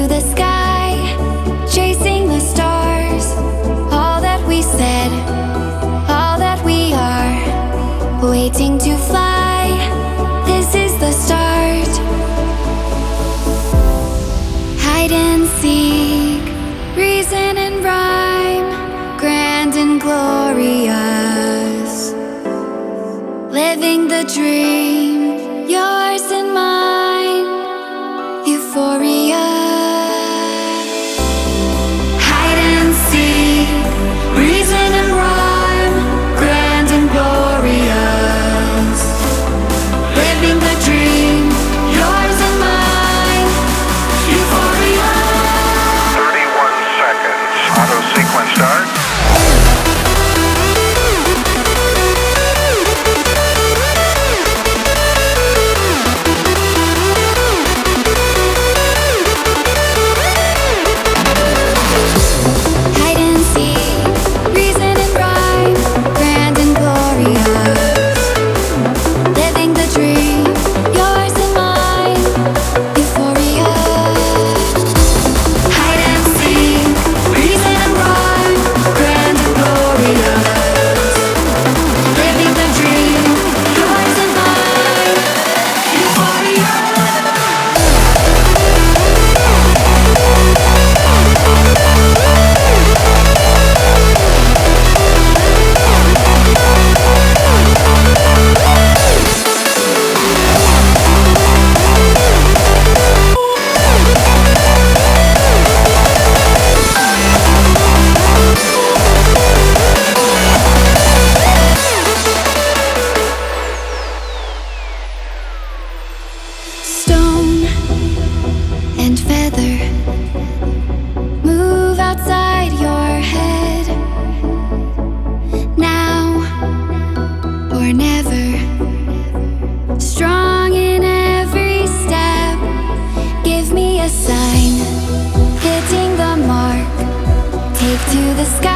the sky, chasing the stars. All that we said, all that we are, waiting to fly. This is the start. Hide and seek, reason and rhyme, grand and glorious. Living the dream, yours and mine, euphoria. Hide and seek, reason and rhyme, grand and glorious. Living the dream, yours and mine, euphoria. 31 seconds. Auto sequence start. Stone and feather, move outside your head. Now or never, strong in every step. Give me a sign, hitting the mark. Take to the sky.